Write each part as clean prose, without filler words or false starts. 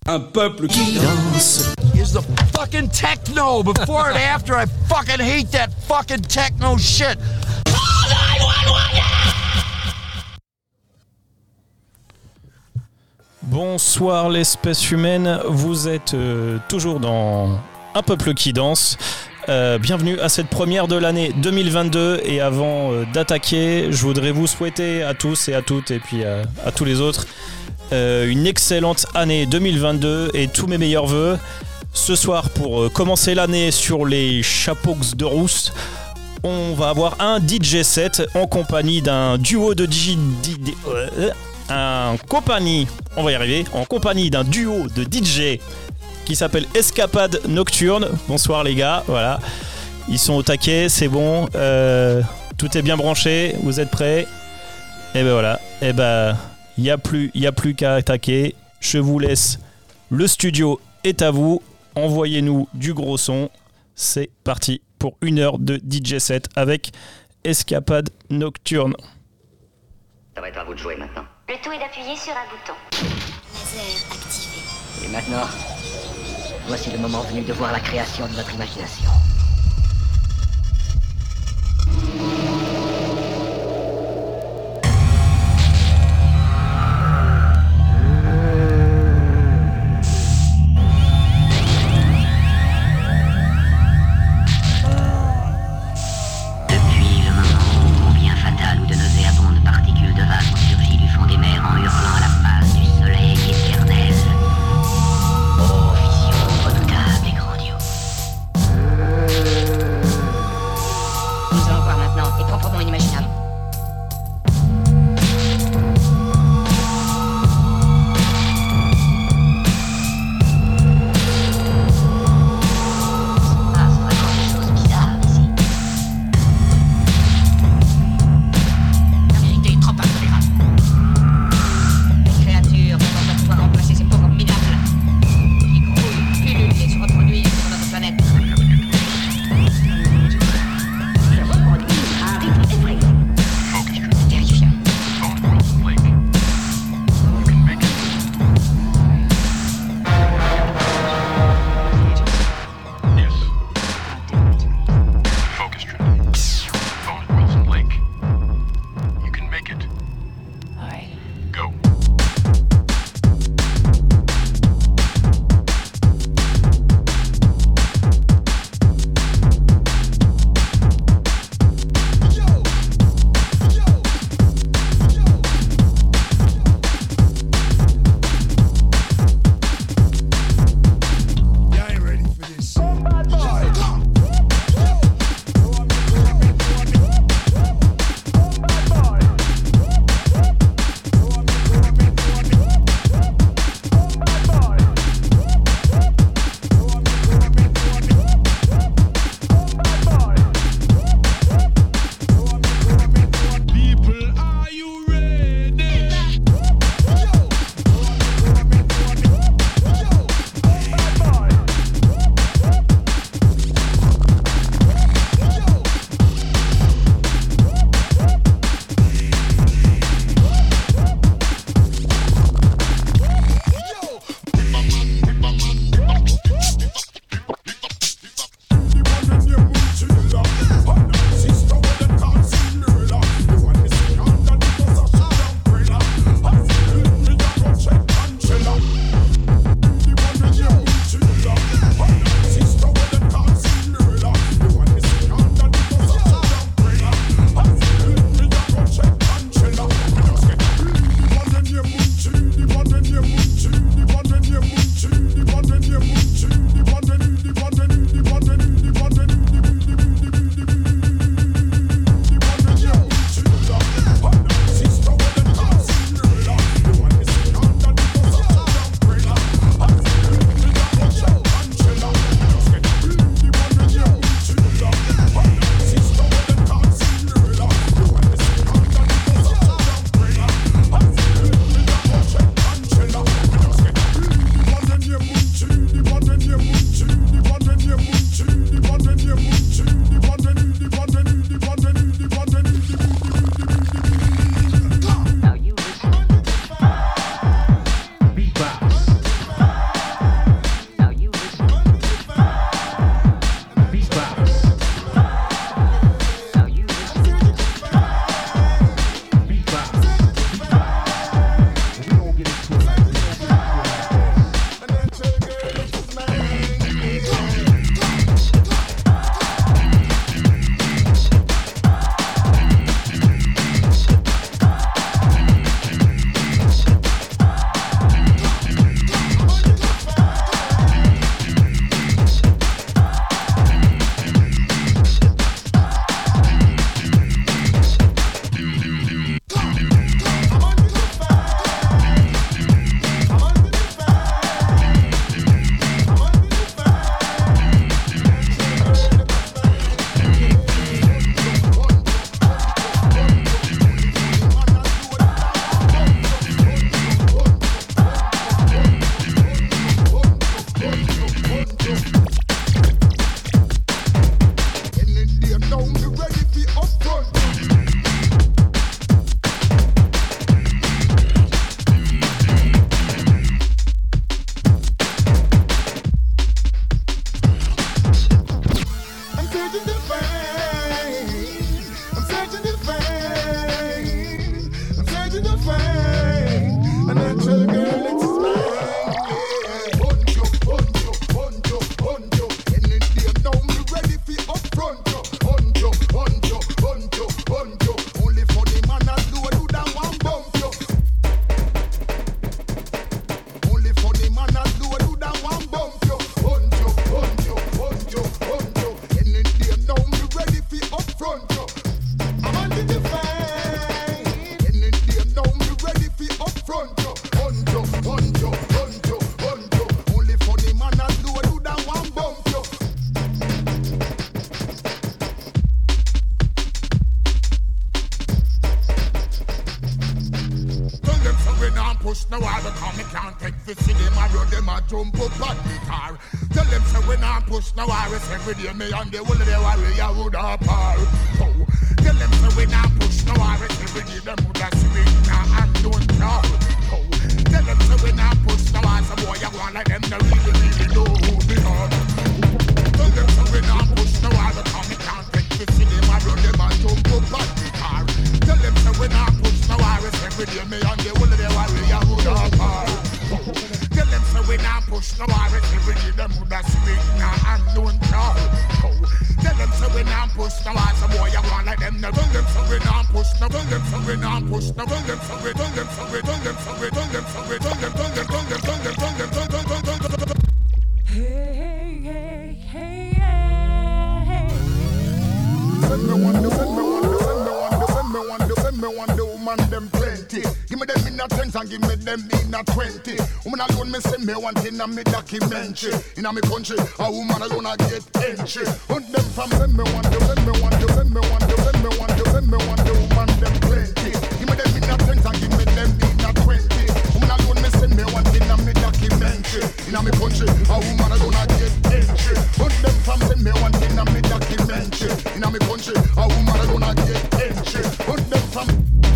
Un peuple qui danse. Is the fucking techno. Before and after, I fucking hate that fucking techno shit. Bonsoir l'espèce humaine, vous êtes toujours dans Un peuple qui danse. Bienvenue à cette première de l'année 2022 et avant d'attaquer, je voudrais vous souhaiter à tous et à toutes et puis à tous les autres une excellente année 2022 et tous mes meilleurs vœux. Ce soir, pour commencer l'année sur les chapeaux de rousse, on va avoir un DJ set en compagnie d'un duo de en compagnie d'un duo de DJ qui s'appelle Escapade Nocturne. Bonsoir les gars, voilà. Ils sont au taquet, c'est bon. Tout est bien branché, vous êtes prêts? Et ben voilà, et ben il y a plus qu'à attaquer. Je vous laisse, le studio est à vous. Envoyez-nous du gros son. C'est parti pour une heure de DJ set avec Escapade Nocturne. Ça va être à vous de jouer maintenant. Le tout est d'appuyer sur un bouton. Laser activé. Et maintenant, voici le moment venu de voir la création de notre imagination. Depuis le moment où combien fatal ou de nauséabondes particules de vagues ont surgi du fond des mers en hurlant à la face du soleil éternel. Oh, vision redoutable et grandiose. push no wall because me can't take fi see them a road them a jump up on the car. Tell them say we not push no worries every day me and the whole of the warrior would a par. Oh, tell them say we not push no worries every day them would a swing now and don't care. Oh, tell them say we not push no worries some boy you want like them no really know who we are. Tell them say we not push no worries because me can't take fi see them a road them a jump up on the car. Tell them say we not push no worries every day me and the whole of the warrior would a par. Tell them say we not push no worries every day them would a swing now and don't care. Tell them say we not push no worries some boy you want like them no. Tell them say we not push no. Tell them say we not push no. Tell them say we tell them say we tell them say we tell them say we tell them tell them tell them tell them tell them tell them. Hey hey hey hey. Send me one, send me one, send me one, send me one, send me one, the woman them plenty. Give me them in a 10s and give me them in a 20. Woman alone me send me one thing and me documentary. In a me country, a woman alone I get entry. Hunt them from send me one, send me one, send me one, send me one, send me one, the woman them plenty. Give me them in a 10s and give me them in a 20. Woman alone me send me one thing and me documentary. In a me country, a woman alone I get entry. Hunt them from send me one thing and me documentary. In a me country, a woman alone I get entry. Hunt them from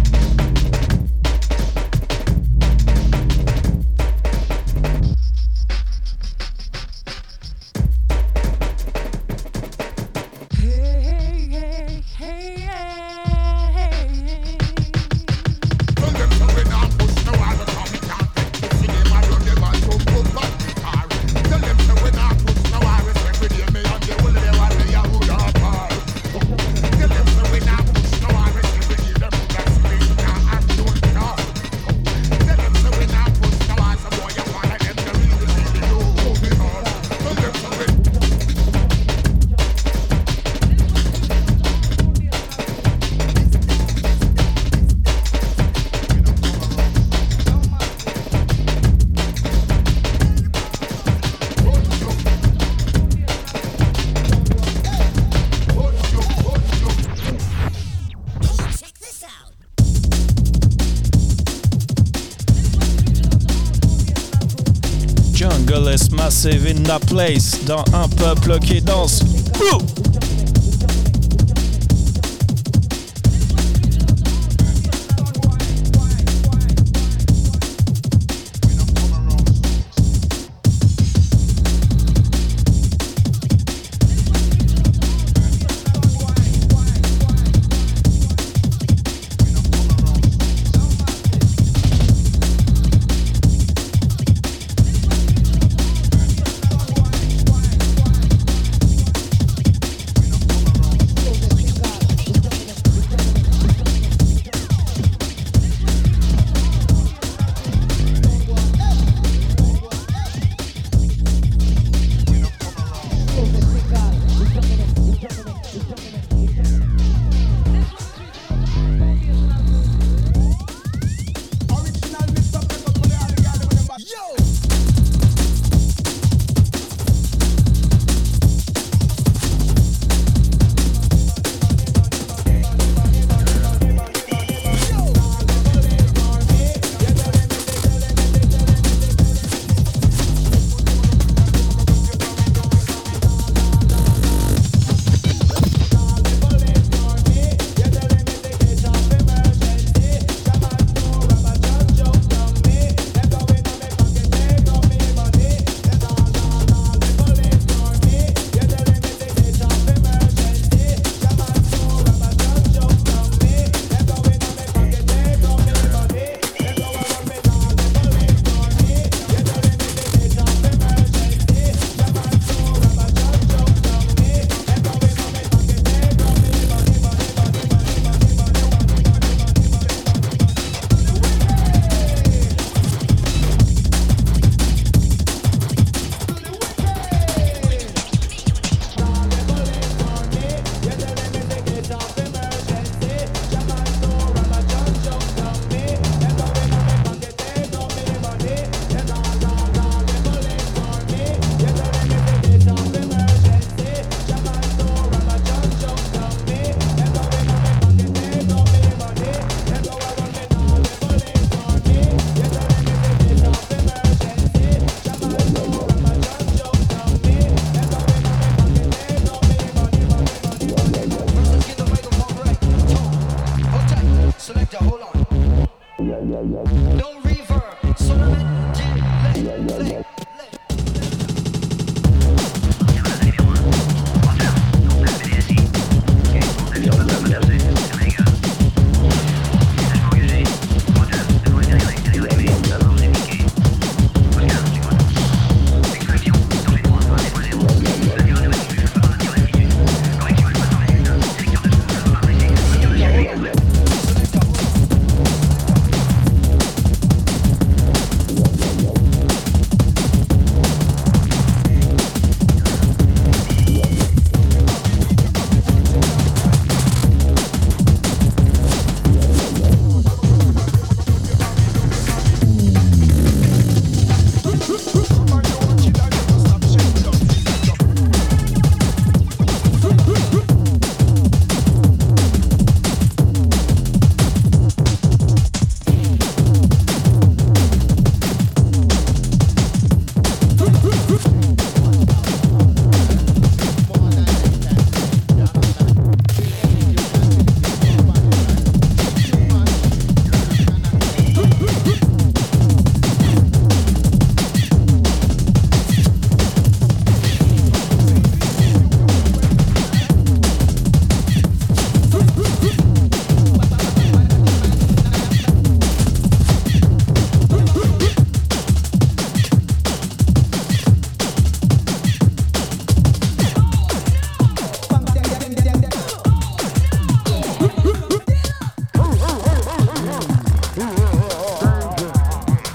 Massive in the place, dans un peuple qui danse.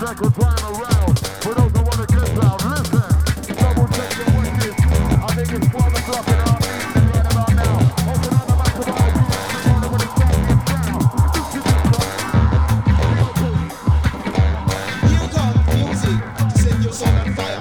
second time around. For those who wanna get down, listen. Double check your voices. I think it's 12 o'clock in our evening right about now. Open on the back of our ears. Tomorrow when it's time to get down. Here comes music to set your soul on fire.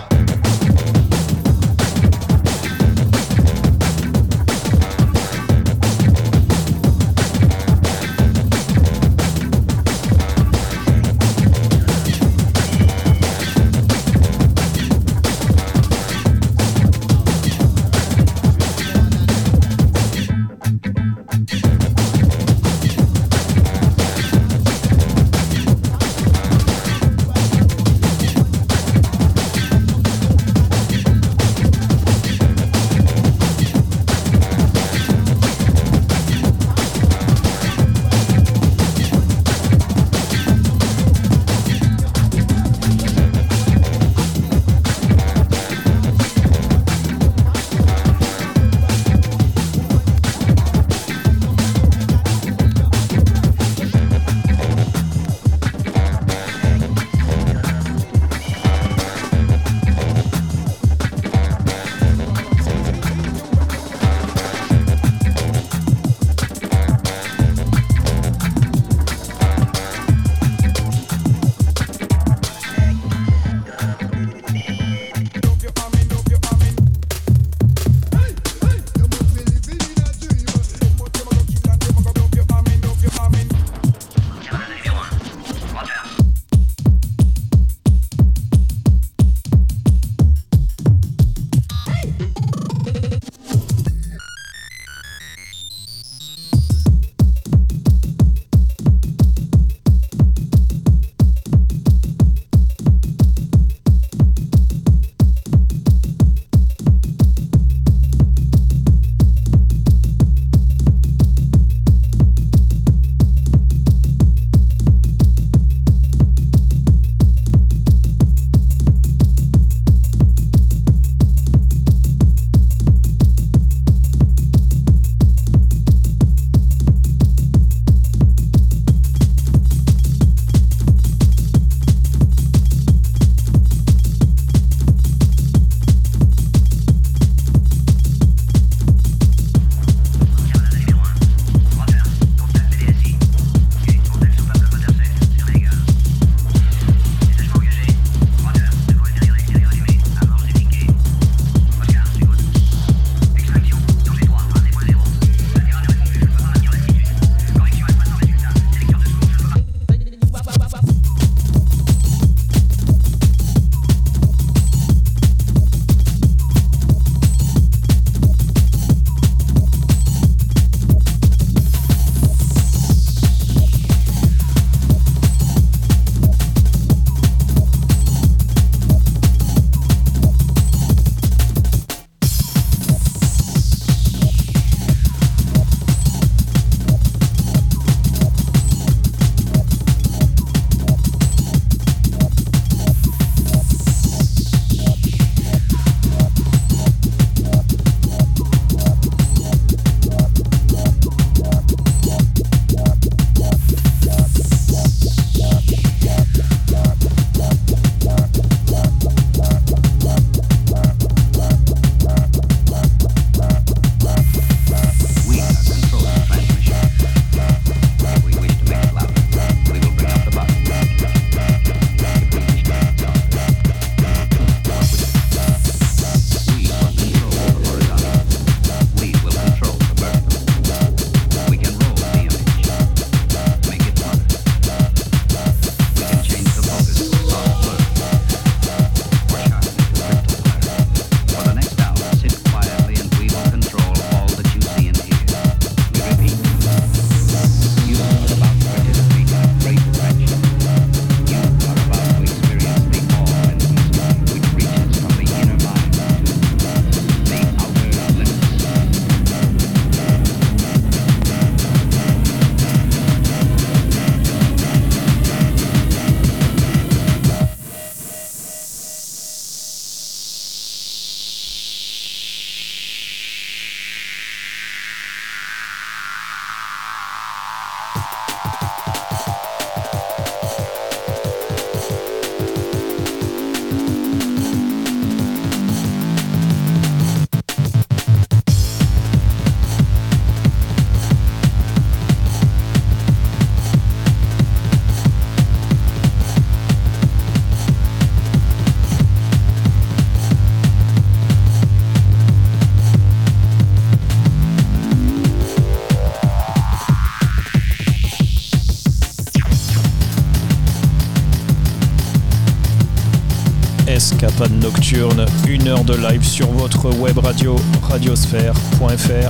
Escapade nocturne, 1 heure de live sur votre web radio, radiosphère.fr.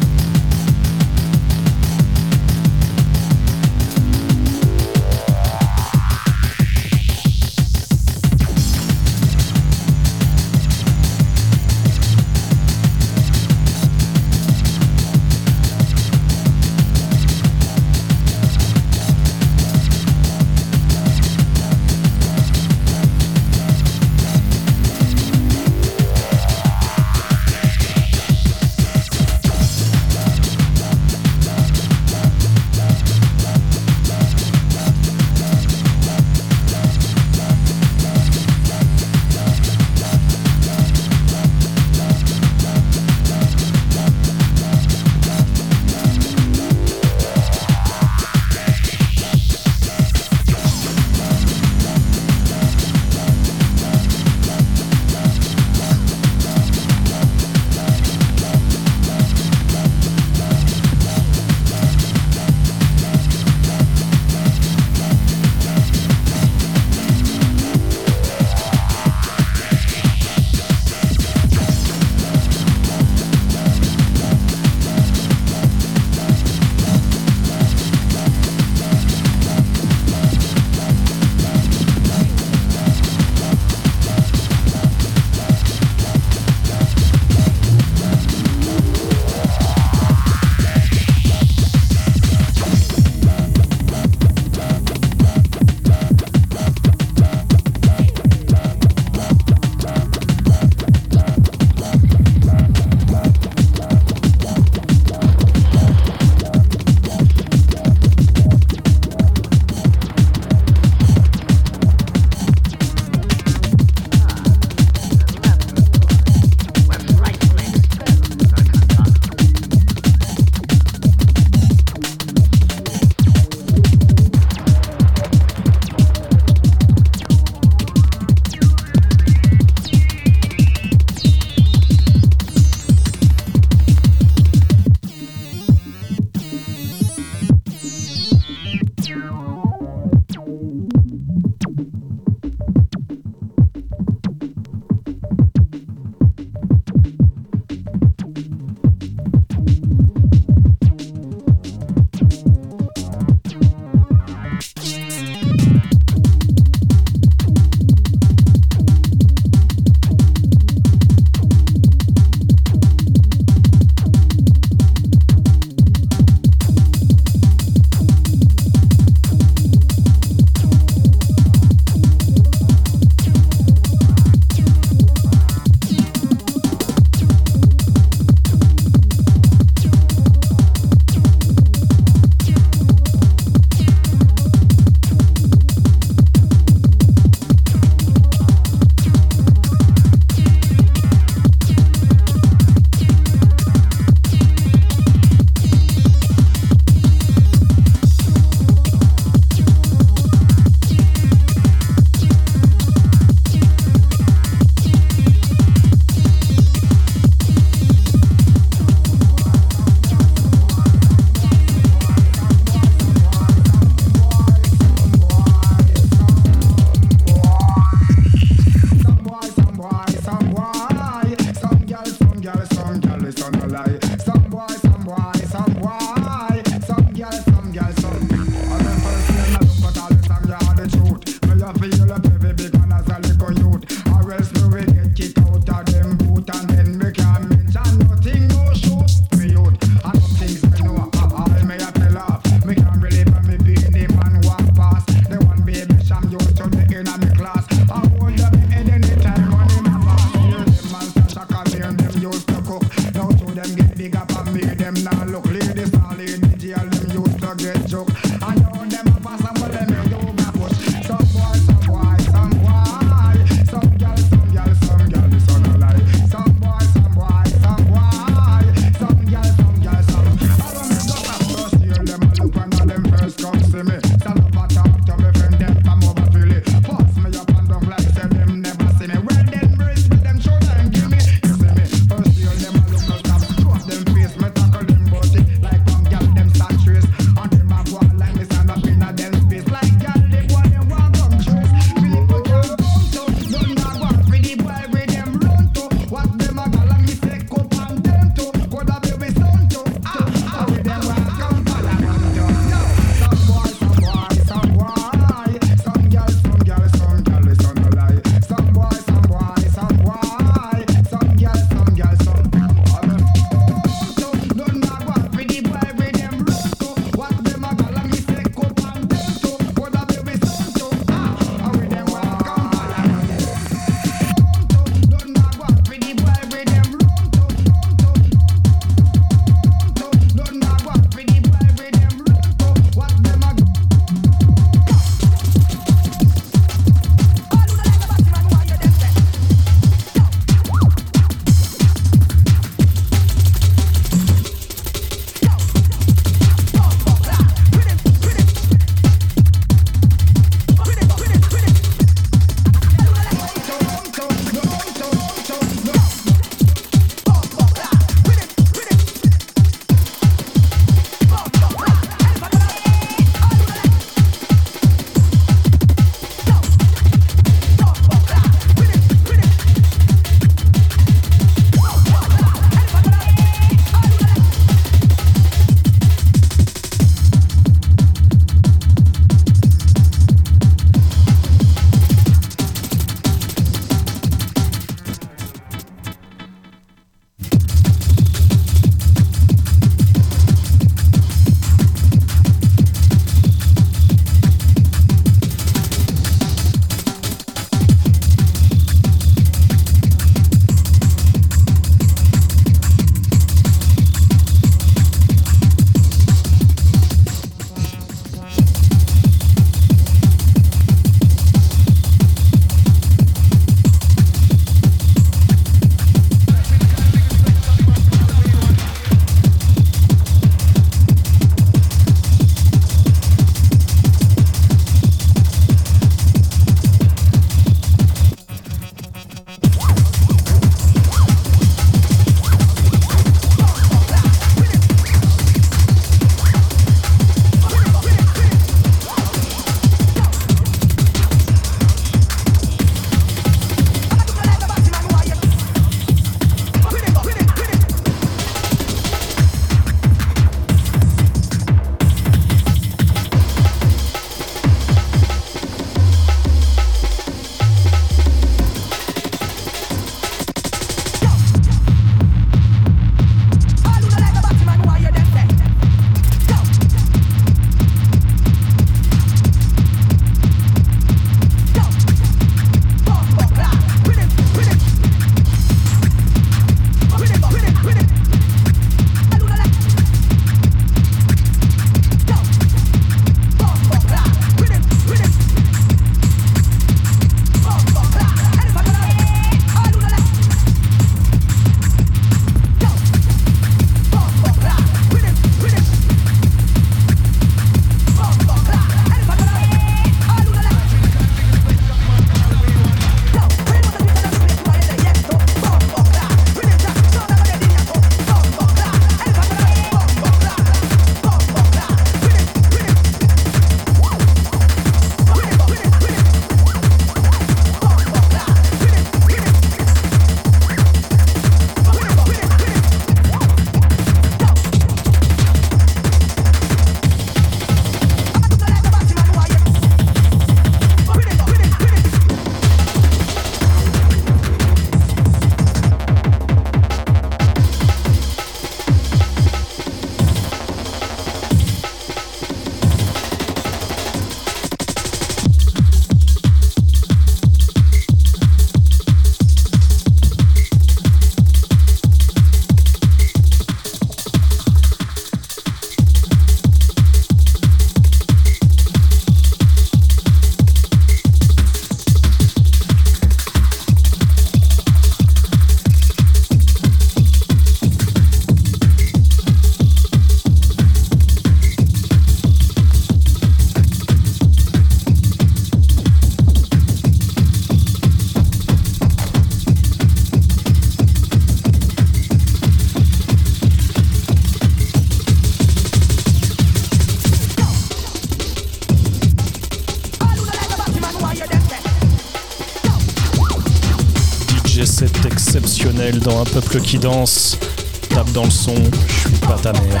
C'est exceptionnel dans Un peuple qui danse. Tape dans le son, je suis pas ta mère.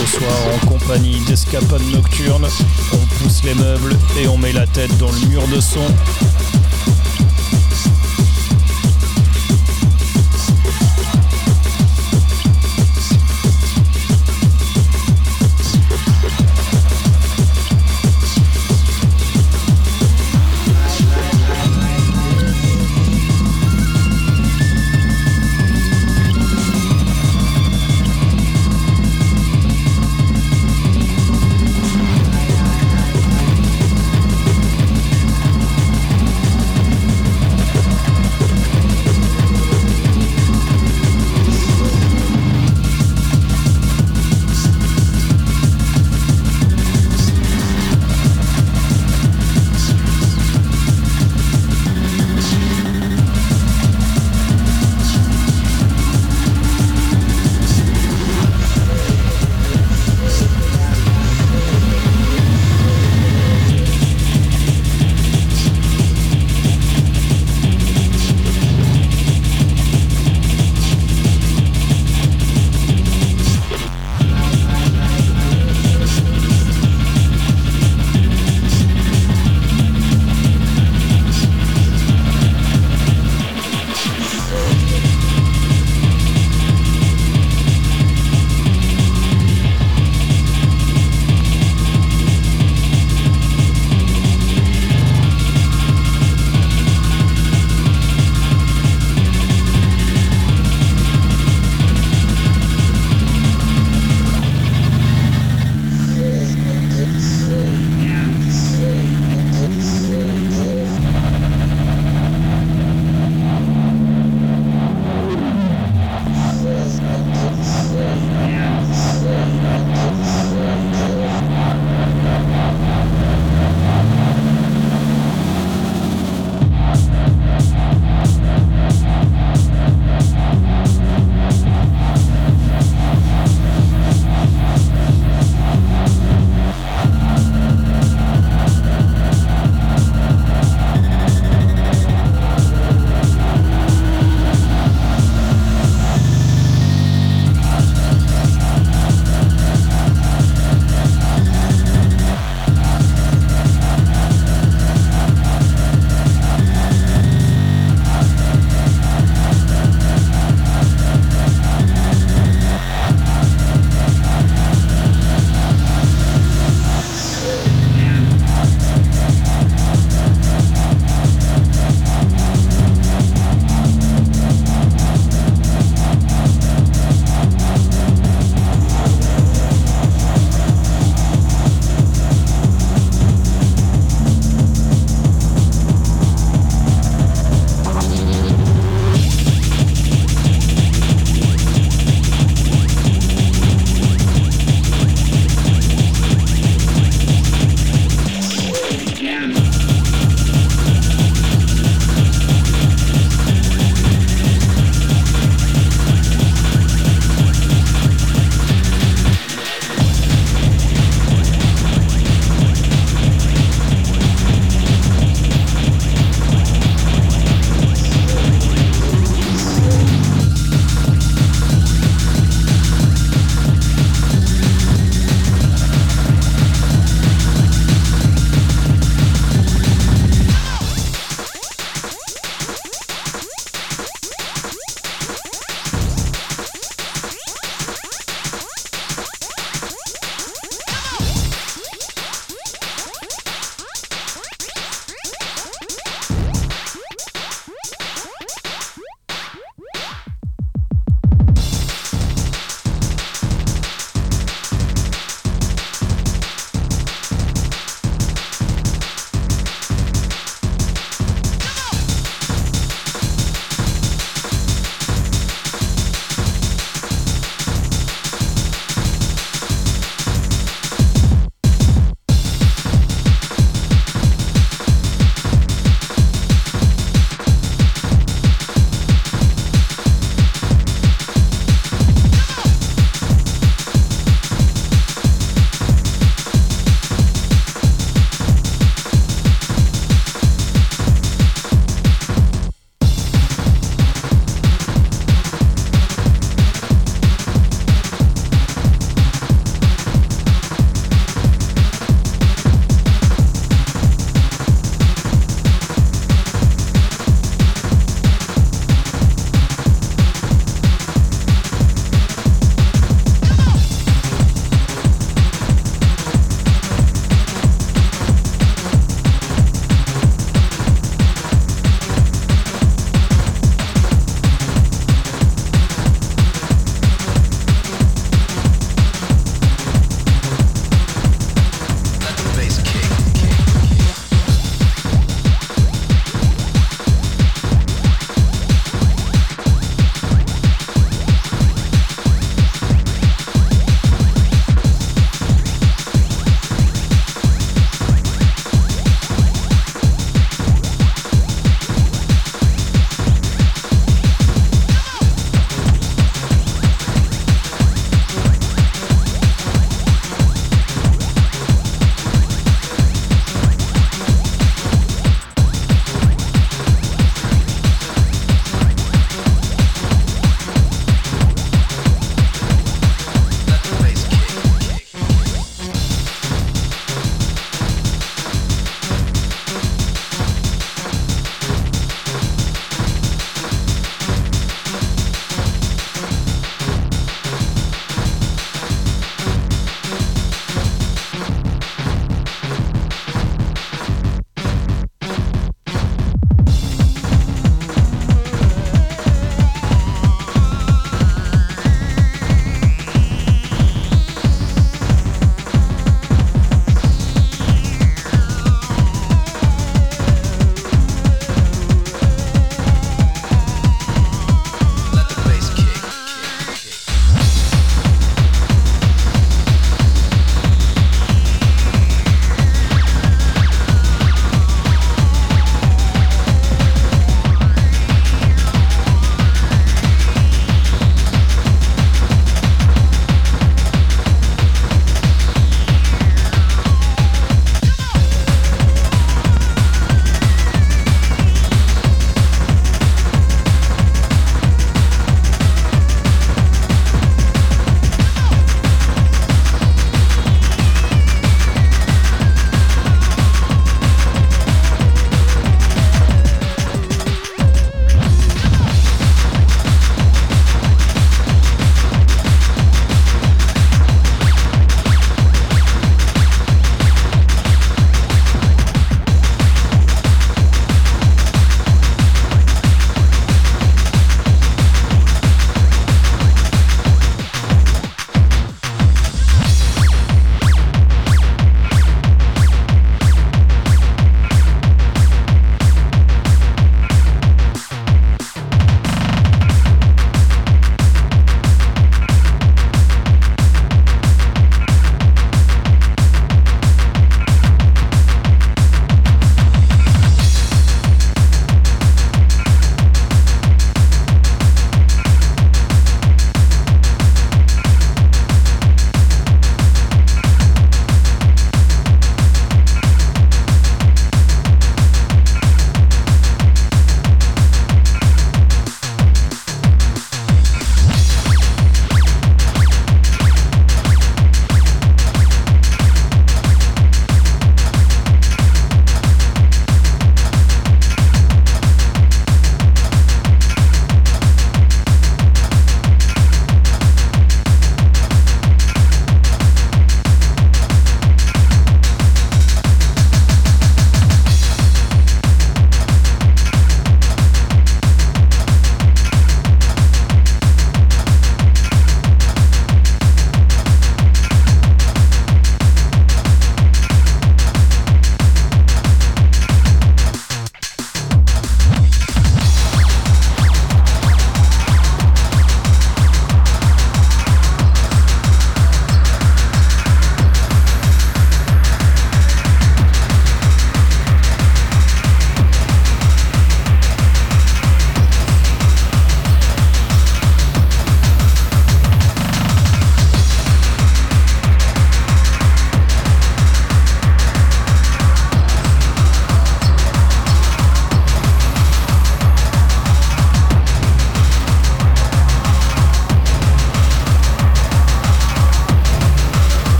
ce soir en compagnie d'Escapade Nocturne. On pousse les meubles et on met la tête dans le mur de son.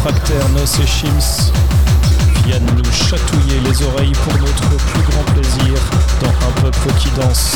Fractaire, Nos et Shims viennent nous chatouiller les oreilles pour notre plus grand plaisir dans Un peuple qui danse.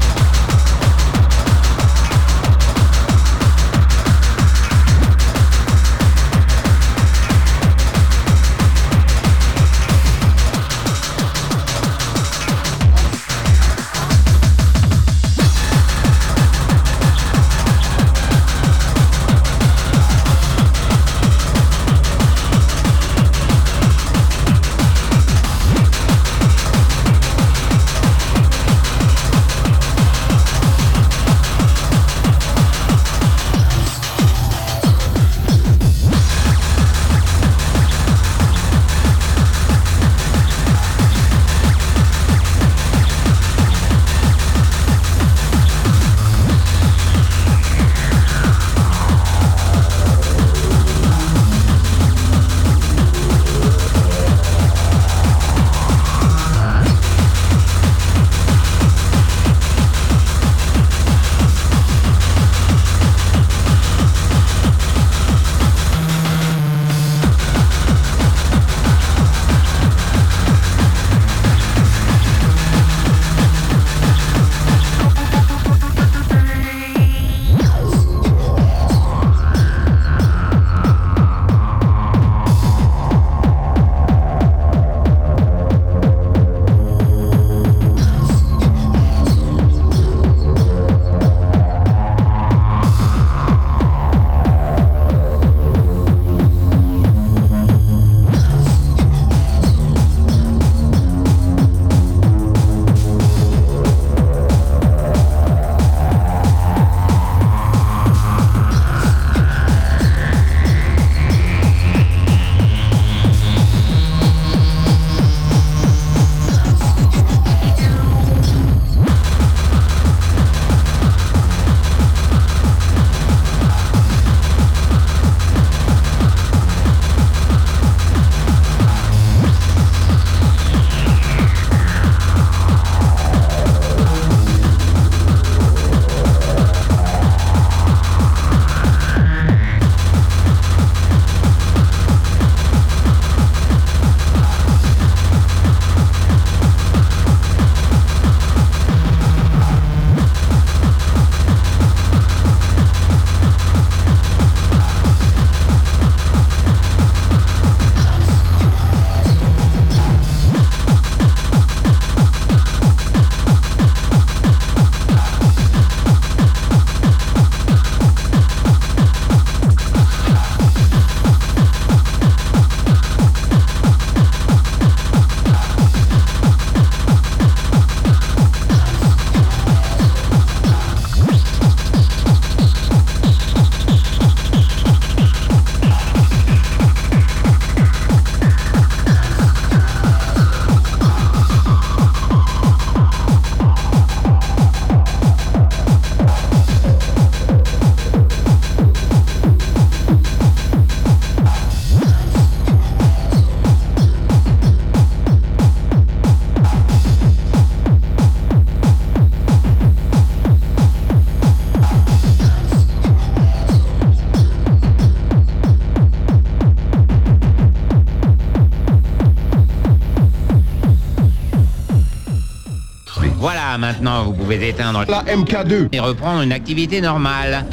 Voilà, maintenant vous pouvez éteindre La MK2 et reprendre une activité normale.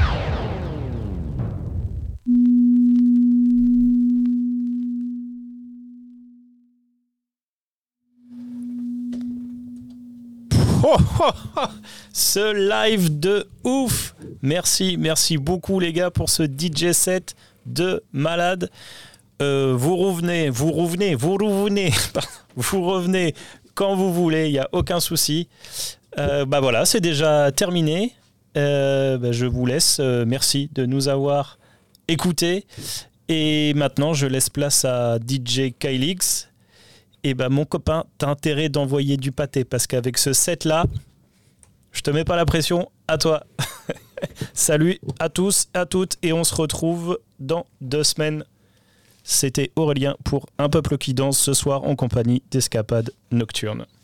Oh, oh, oh, ce live de ouf. Merci beaucoup les gars pour ce DJ set de malade. Vous revenez quand vous voulez, il n'y a aucun souci. Voilà, c'est déjà terminé. Je vous laisse. Merci de nous avoir écoutés. Et maintenant, je laisse place à DJ Kylix. Et mon copain, t'as intérêt d'envoyer du pâté parce qu'avec ce set-là, je te mets pas la pression, à toi. Salut à tous, à toutes, et on se retrouve dans 2 semaines. C'était Aurélien pour Un peuple qui danse ce soir en compagnie d'Escapade Nocturne.